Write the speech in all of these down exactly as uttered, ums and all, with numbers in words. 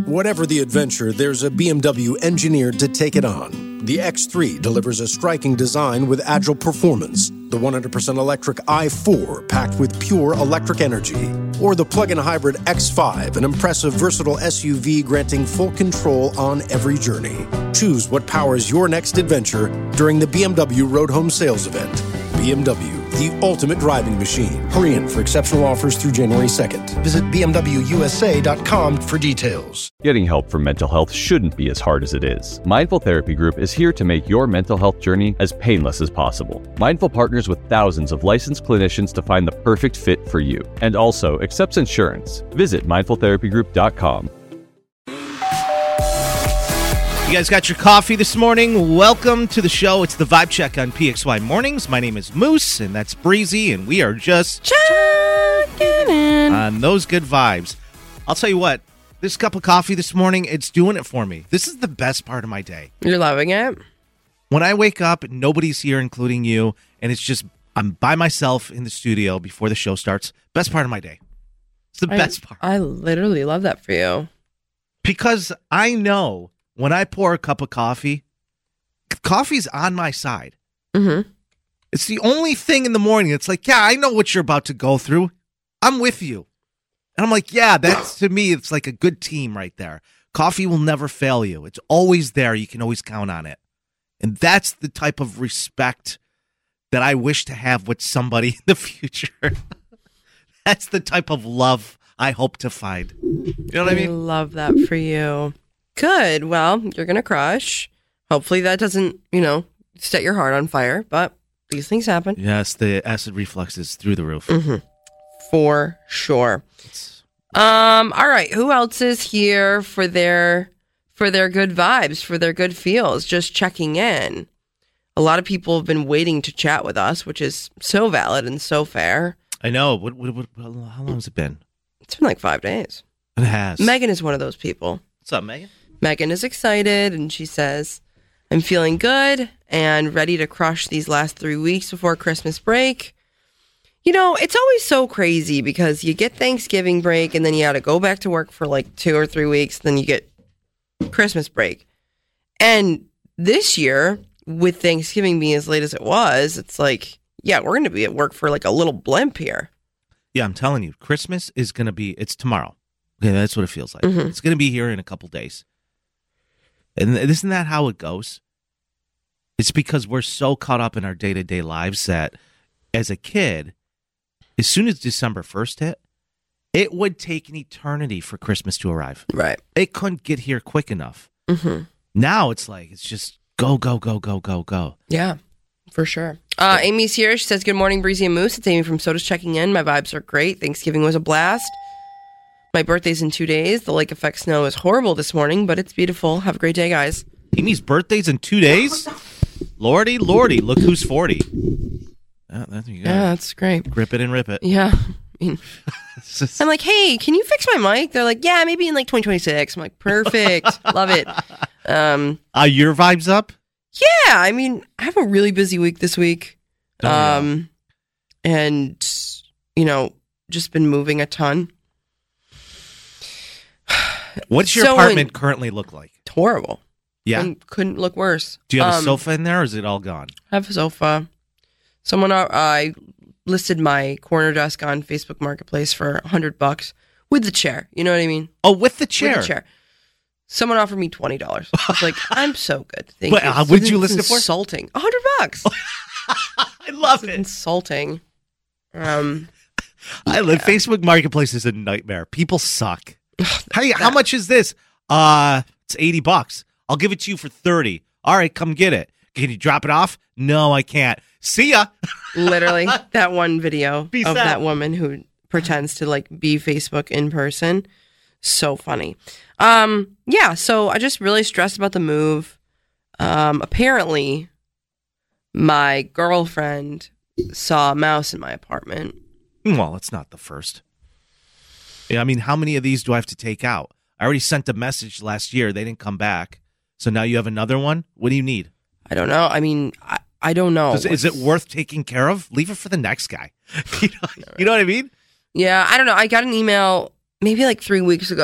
Whatever the adventure, there's a B M W engineered to take it on. The X three delivers a striking design with agile performance. The one hundred percent electric i four, packed with pure electric energy. Or the plug-in hybrid X five, an impressive, versatile S U V granting full control on every journey. Choose what powers your next adventure during the B M W Road Home Sales Event. B M W, the ultimate driving machine. Hurry in for exceptional offers through January second. Visit b m w u s a dot com for details. Getting help for mental health shouldn't be as hard as it is. Mindful Therapy Group is here to make your mental health journey as painless as possible. Mindful partners with thousands of licensed clinicians to find the perfect fit for you, and also accepts insurance. Visit mindful therapy group dot com. You guys got your coffee this morning? Welcome to the show. It's the Vibe Check on P X Y Mornings. My name is Moose, and that's Breezy, and we are just checking in on those good vibes. I'll tell you what, this cup of coffee this morning, it's doing it for me. This is the best part of my day. You're loving it? When I wake up, nobody's here, including you, and it's just, I'm by myself in the studio before the show starts. Best part of my day. It's the I, best part. I literally love that for you. Because I know when I pour a cup of coffee, coffee's on my side. Mm-hmm. It's the only thing in the morning. It's like, yeah, I know what you're about to go through. I'm with you. And I'm like, yeah, that's, to me, it's like a good team right there. Coffee will never fail you. It's always there. You can always count on it. And that's the type of respect that I wish to have with somebody in the future. That's the type of love I hope to find. You know what I mean? I love that for you. Good. Well, you're going to crush. Hopefully that doesn't, you know, set your heart on fire, but these things happen. Yes, the acid reflux is through the roof. Mm-hmm. For sure. Um. All right. Who else is here for their for their good vibes, for their good feels? Just checking in. A lot of people have been waiting to chat with us, which is so valid and so fair. I know. What? What? what how long has it been? It's been like five days. It has. Megan is one of those people. What's up, Megan? Megan is excited, and she says, I'm feeling good and ready to crush these last three weeks before Christmas break. You know, it's always so crazy because you get Thanksgiving break, and then you got to go back to work for like two or three weeks, then you get Christmas break. And this year, with Thanksgiving being as late as it was, it's like, yeah, we're going to be at work for like a little blimp here. Yeah, I'm telling you, Christmas is going to be, it's tomorrow. Okay, that's what it feels like. Mm-hmm. It's going to be here in a couple days. And isn't that how it goes? It's because we're so caught up in our day-to-day lives that as a kid, as soon as December first hit, it would take an eternity for Christmas to arrive. Right. It couldn't get here quick enough. Mm-hmm. Now it's like, it's just go, go, go, go, go, go. Yeah, for sure. Uh, Amy's here. She says, good morning, Breezy and Moose. It's Amy from Soda's checking in. My vibes are great. Thanksgiving was a blast. My birthday's in two days. The lake effect snow is horrible this morning, but it's beautiful. Have a great day, guys. Amy's birthday's in two days? Lordy, lordy, look who's forty. Oh, there you go. Yeah, that's great. Grip it and rip it. Yeah. I mean, I'm like, hey, can you fix my mic? They're like, yeah, maybe in like twenty twenty-six. I'm like, perfect. Love it. Um, Are your vibes up? Yeah. I mean, I have a really busy week this week. Oh, yeah. Um, and, you know, just been moving a ton. What's your So apartment in- currently look like? It's horrible. Yeah. Couldn't, couldn't look worse. Do you have a Um, sofa in there, or is it all gone? I have a sofa. Someone, uh, I listed my corner desk on Facebook Marketplace for a hundred bucks with the chair. You know what I mean? Oh, with the chair. With the chair. Someone offered me twenty dollars. I was like, I'm so good. Thank Wait, you. uh, what did you It's list it for? Insulting. A hundred bucks. I love It's it. insulting. Um, I live. Facebook Marketplace is a nightmare. People suck. Hey, how much is this? Uh, it's eighty bucks. I'll give it to you for thirty. All right, come get it. Can you drop it off? No, I can't. See ya. literally, that one video Peace of out. that woman who pretends to like be Facebook in person. So funny. Um, yeah, so I just really stressed about the move. Um, apparently, my girlfriend saw a mouse in my apartment. Well, it's not the first. Yeah, I mean, how many of these do I have to take out? I already sent a message last year. They didn't come back. So now you have another one? What do you need? I don't know. I mean, I, I don't know. Does, is it worth taking care of? Leave it for the next guy. you, know, you know what I mean? Yeah, I don't know. I got an email maybe like three weeks ago,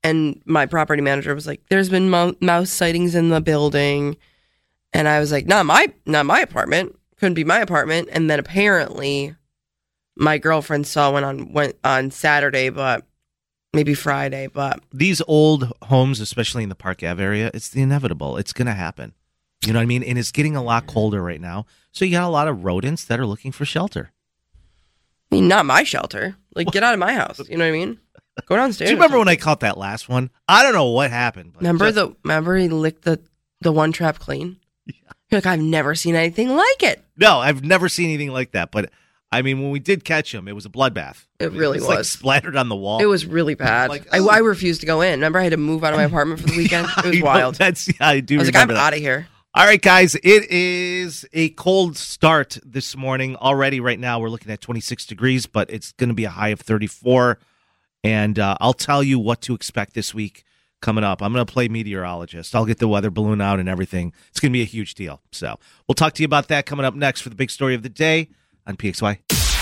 and my property manager was like, there's been mo- mouse sightings in the building. And I was like, not my, not my apartment. Couldn't be my apartment. And then apparently my girlfriend saw one on, went on Saturday, but maybe Friday, but these old homes, especially in the Park Ave area, it's the inevitable. It's going to happen. You know what I mean? And it's getting a lot colder right now. So you got a lot of rodents that are looking for shelter. I mean, not my shelter. Like, get out of my house. You know what I mean? Go downstairs. Do you remember when I caught that last one? I don't know what happened. But remember just... the remember he licked the, the one trap clean? Yeah. You're like, I've never seen anything like it. No, I've never seen anything like that. But I mean, when we did catch him, it was a bloodbath. It really it was. was. Like splattered on the wall. It was really bad. Like, oh. I, I refused to go in. Remember, I had to move out of my apartment for the weekend. It was wild. That's yeah, I do. I was like, I'm out of here. All right, guys, it is a cold start this morning. Already right now we're looking at twenty-six degrees, but it's going to be a high of thirty-four. And uh, I'll tell you what to expect this week coming up. I'm going to play meteorologist. I'll get the weather balloon out and everything. It's going to be a huge deal. So we'll talk to you about that coming up next for the big story of the day on P X Y.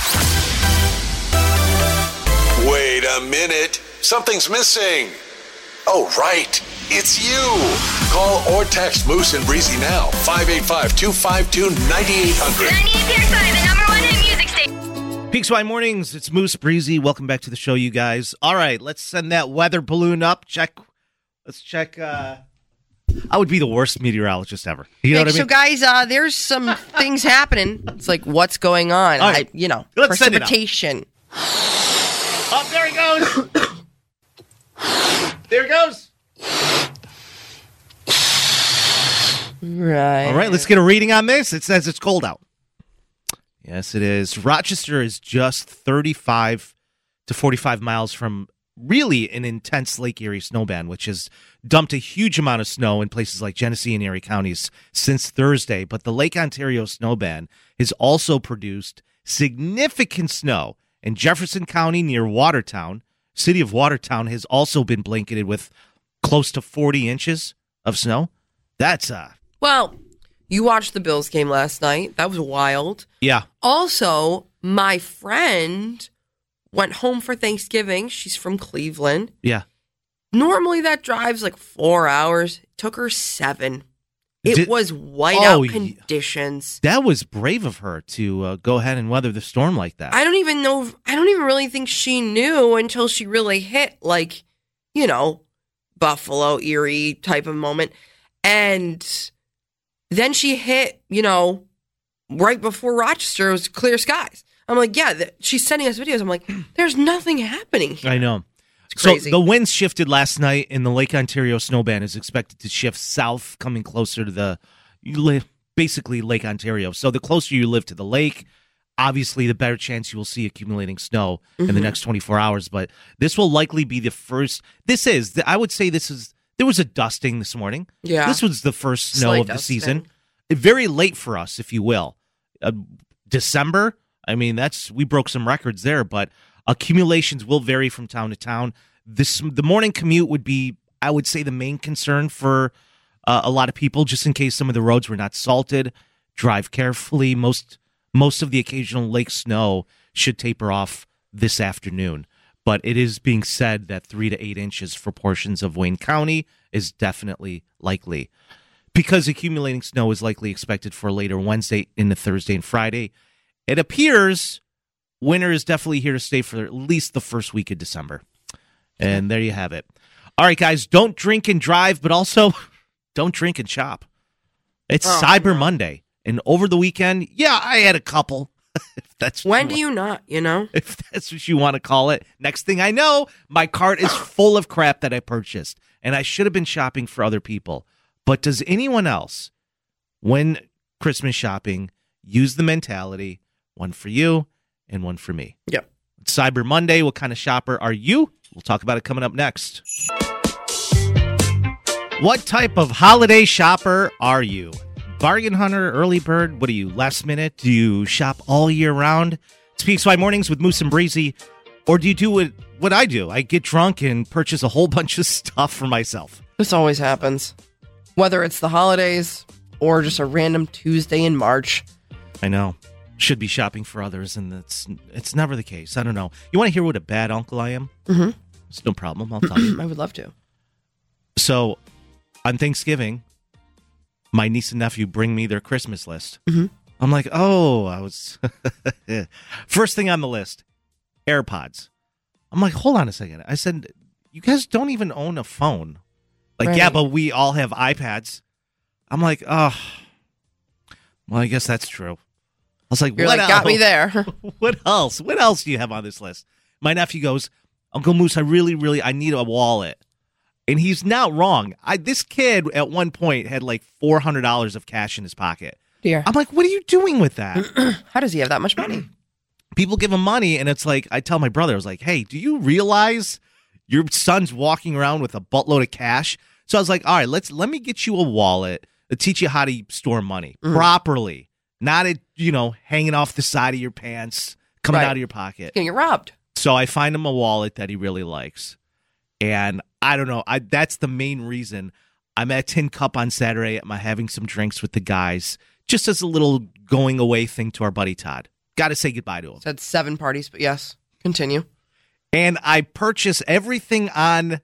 Wait a minute. Something's missing. Oh, right. It's you. Call or text Moose and Breezy now. five eight five, two five two, nine eight hundred. ninety-eight P X Y, the number one hit music station. P X Y Mornings, it's Moose, Breezy. Welcome back to the show, you guys. All right, let's send that weather balloon up. Check. Let's check. Uh, I would be the worst meteorologist ever. You know like, what I mean? So, guys, uh, there's some things happening. It's like, what's going on? Right. I, you know, let's precipitation. Oh, there he goes. There it goes. Right. All right, let's get a reading on this. It says it's cold out. Yes, it is. Rochester is just thirty-five to forty-five miles from really an intense Lake Erie snowband, which has dumped a huge amount of snow in places like Genesee and Erie counties since Thursday. But the Lake Ontario snowband has also produced significant snow in Jefferson County near Watertown. City of Watertown has also been blanketed with close to forty inches of snow. That's uh Well, you watched the Bills game last night. That was wild. Yeah. Also, my friend went home for Thanksgiving. She's from Cleveland. Yeah. Normally that drives like four hours. It took her seven. It Did, was whiteout oh, conditions. That was brave of her to uh, go ahead and weather the storm like that. I don't even know. I don't even really think she knew until she really hit, like, you know, Buffalo, Erie type of moment. And then she hit, you know, right before Rochester, it was clear skies. I'm like, yeah, th- she's sending us videos. I'm like, there's nothing happening here. I know. It's crazy. So the winds shifted last night, and the Lake Ontario snowband is expected to shift south, coming closer to the, you live, basically Lake Ontario. So the closer you live to the lake, obviously the better chance you will see accumulating snow mm-hmm. in the next twenty-four hours. But this will likely be the first. This is, I would say this is, there was a dusting this morning. Yeah. This was the first snow Slight of the dusting. season. Very late for us, if you will. Uh, December, I mean, that's we broke some records there, but accumulations will vary from town to town. This the morning commute would be, I would say, the main concern for uh, a lot of people, just in case some of the roads were not salted. Drive carefully. Most most of the occasional lake snow should taper off this afternoon, but it is being said that three to eight inches for portions of Wayne County is definitely likely. Because accumulating snow is likely expected for later Wednesday into Thursday and Friday, it appears winter is definitely here to stay for at least the first week of December. And there you have it. All right, guys, don't drink and drive, but also don't drink and shop. It's oh, Cyber Monday. And over the weekend, yeah, I had a couple. if that's when do you not, you know? If that's what you want to call it. Next thing I know, my cart is full of crap that I purchased. And I should have been shopping for other people. But does anyone else, when Christmas shopping, use the mentality, one for you and one for me? Yep. It's Cyber Monday. What kind of shopper are you? We'll talk about it coming up next. What type of holiday shopper are you? Bargain hunter, early bird? What are you, last minute? Do you shop all year round? It's P X Y Mornings with Moose and Breezy. Or do you do what, what I do? I get drunk and purchase a whole bunch of stuff for myself. This always happens. Whether it's the holidays or just a random Tuesday in March. I know. Should be shopping for others, and it's it's never the case. I don't know. You want to hear what a bad uncle I am? Mm-hmm. It's no problem. I'll tell you. I would love to. So on Thanksgiving, my niece and nephew bring me their Christmas list. Mm-hmm. I'm like, oh, I was first thing on the list, AirPods. I'm like, hold on a second. I said, you guys don't even own a phone. Like, Right. yeah, but we all have iPads. I'm like, oh, well, I guess that's true. I was like, You're what like, else? got me there. What else? What else do you have on this list? My nephew goes, Uncle Moose, I really, really, I need a wallet. And he's not wrong. I This kid at one point had like four hundred dollars of cash in his pocket. Dear. I'm like, what are you doing with that? How does he have that much money? People give him money, and it's like, I tell my brother, I was like, hey, do you realize your son's walking around with a buttload of cash? So I was like, all right, let's let me get you a wallet to teach you how to store money Mm. properly, not it, you know, hanging off the side of your pants, coming Right. out of your pocket. Gonna get robbed. So I find him a wallet that he really likes, and I don't know, I that's the main reason I'm at Tin Cup on Saturday. I'm having some drinks with the guys, just as a little going away thing to our buddy Todd. Got to say goodbye to him. Said seven parties, but yes, continue. And I purchase everything on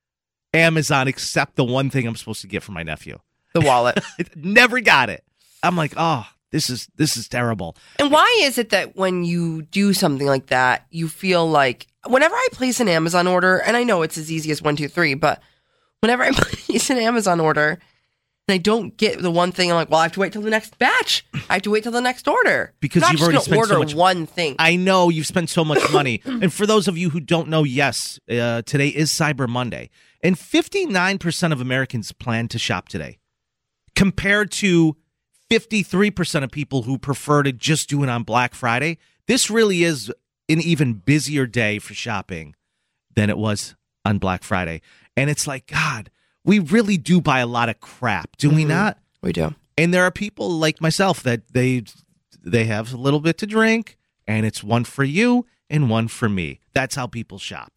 Amazon except the one thing I'm supposed to get for my nephew. The wallet. I never got it. I'm like, oh, this is this is terrible. And why is it that when you do something like that, you feel like whenever I place an Amazon order, and I know it's as easy as one, two, three, but whenever I place an Amazon order and I don't get the one thing, I'm like, well, I have to wait till the next batch. I have to wait till the next order. Because I'm not you've just already gonna spent so order much- one thing. I know you've spent so much money. And for those of you who don't know, yes, uh, today is Cyber Monday. And fifty-nine percent of Americans plan to shop today, compared to fifty-three percent of people who prefer to just do it on Black Friday. This really is an even busier day for shopping than it was on Black Friday. And it's like, God, we really do buy a lot of crap, do we Mhm. not? We do. And there are people like myself that they they have a little bit to drink, and it's one for you and one for me. That's how people shop.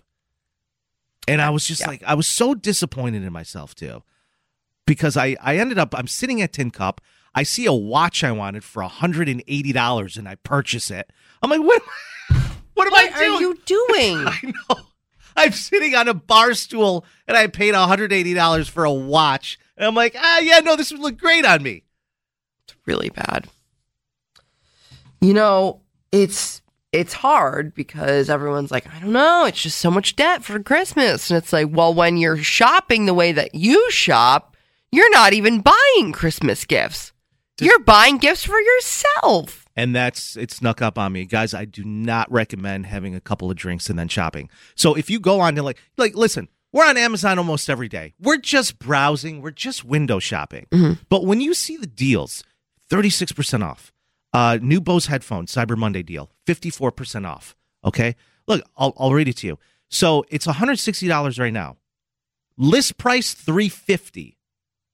And I was just Yeah. like, I was so disappointed in myself too, because I, I ended up, I'm sitting at Tin Cup. I see a watch I wanted for one hundred eighty dollars, and I purchase it. I'm like, what, what am What I doing? are you doing? I know. I'm sitting on a bar stool, and I paid one hundred eighty dollars for a watch. And I'm like, ah, yeah, no, this would look great on me. It's really bad. You know, it's it's hard because everyone's like, I don't know, it's just so much debt for Christmas. And it's like, well, when you're shopping the way that you shop, you're not even buying Christmas gifts. You're buying gifts for yourself. And that's, it snuck up on me. Guys, I do not recommend having a couple of drinks and then shopping. So if you go on to like, like, listen, we're on Amazon almost every day. We're just browsing. We're just window shopping. Mhm. But when you see the deals, thirty-six percent off. Uh, new Bose headphones, Cyber Monday deal, fifty-four percent off. Okay? Look, I'll, I'll read it to you. So it's one hundred sixty dollars right now. List price, three hundred fifty dollars.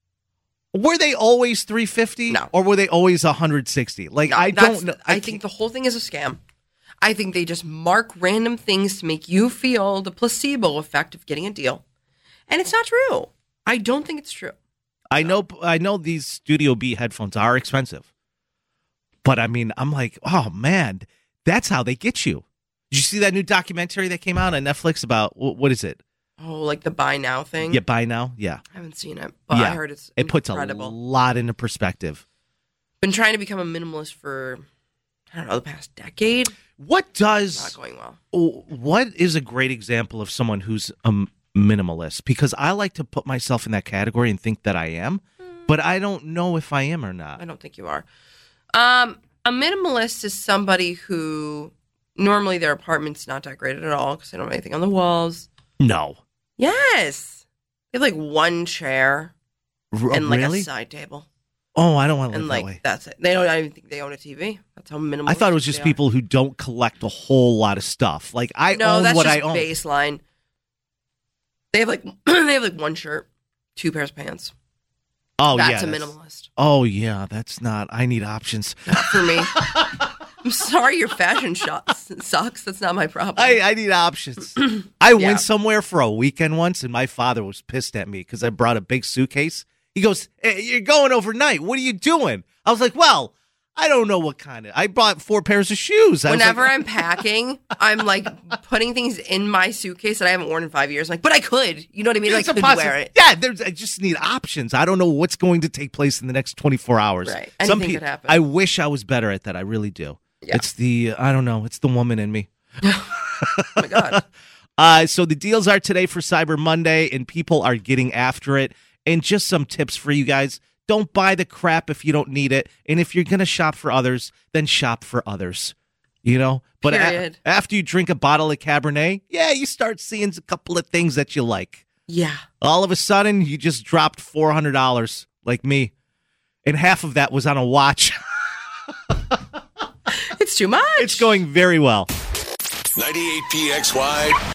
Were they always three hundred fifty dollars? No. Or were they always one hundred sixty dollars? Like, No, I that's- don't know. I, can't- think the whole thing is a scam. I think they just mark random things to make you feel the placebo effect of getting a deal. And it's not true. I don't think it's true. I know I know these Studio B headphones are expensive. But I mean, I'm like, oh man, that's how they get you. Did you see that new documentary that came out on Netflix about wh- what is it? Oh, like the buy now thing? Yeah, buy now. Yeah. I haven't seen it, but yeah. I heard it's it puts a incredible. lot into perspective. Been trying to become a minimalist for, I don't know, the past decade. What Not does going well. what is a great example of someone who's a m- minimalist? Because I like to put myself in that category and think that I am, but I don't know if I am or not. I don't think you are. Um, a minimalist is somebody who normally their apartment's not decorated at all because they don't have anything on the walls. No. Yes. They have like one chair R- and like really? a side table. Oh, I don't want to live And that like way. that's it. They don't I don't even think they own a T V. That's how minimal. I thought it was just people who don't collect a whole lot of stuff. Like I No, own that's what just I own. baseline. They have like they have like one shirt, two pairs of pants. Oh that's yeah, a that's- minimalist. Oh yeah, that's not. I need options. Not for me. I'm sorry, your fashion shop sucks. That's not my problem. I, I need options. I Yeah. went somewhere for a weekend once, and my father was pissed at me because I brought a big suitcase. He goes, hey, "You're going overnight. What are you doing?" I was like, "Well, I don't know what kind of. I bought four pairs of shoes. I was Whenever like, I'm packing, I'm like putting things in my suitcase that I haven't worn in five years. I'm like, but I could. You know what I mean? It's I could impossible. wear it. Yeah, there's, I just need options. I don't know what's going to take place in the next twenty-four hours. Right. Anything could happen. I wish I was better at that. I really do. Yeah. It's the, I don't know, it's the woman in me. Oh my God. Uh, so the deals are today for Cyber Monday, and people are getting after it. And just some tips for you guys. Don't buy the crap if you don't need it. And if you're going to shop for others, then shop for others. You know? But a- after you drink a bottle of Cabernet, yeah, you start seeing a couple of things that you like. Yeah. All of a sudden, you just dropped four hundred dollars like me. And half of that was on a watch. It's too much. It's going very well. ninety-eight P X Y.